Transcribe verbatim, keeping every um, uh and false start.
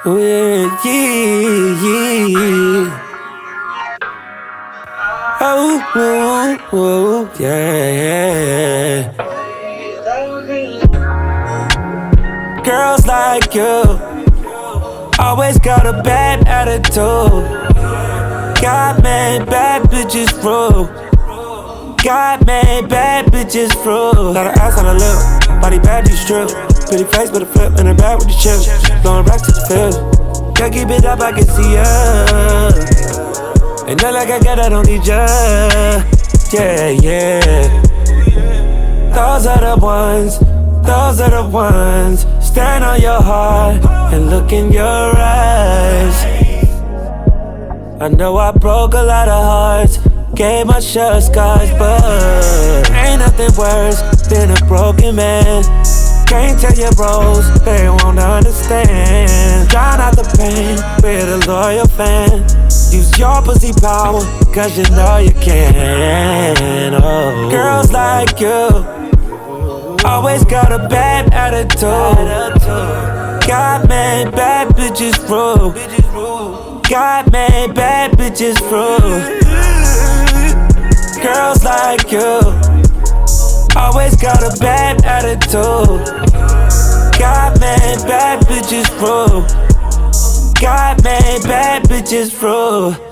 Ooh, yeah, yeah, yeah. Oh, ooh, ooh, yeah. Girls like you always got a bad attitude. God made bad bitches rude. God made bad bitches rude. Got her ass on her lip, body bad, these strip. Pretty face with a flip and a bag with the chips. Blowing racks to the field. Can't keep it up, I can see ya. And not like I got, I don't need ya. Yeah, yeah. Those are the ones, those are the ones. Stand on your heart and look in your eyes. I know I broke a lot of hearts, gave my share of scars, but ain't nothing worse than a broken man. Can't tell your bros, they won't understand. Drown out the pain with a loyal fan. Use your pussy power, cause you know you can. Oh. Girls like you always got a bad attitude. God made bad bitches rude. God made bad bitches rude. Girls like you always got a bad attitude. God made bad bitches rude. God made bad bitches rude.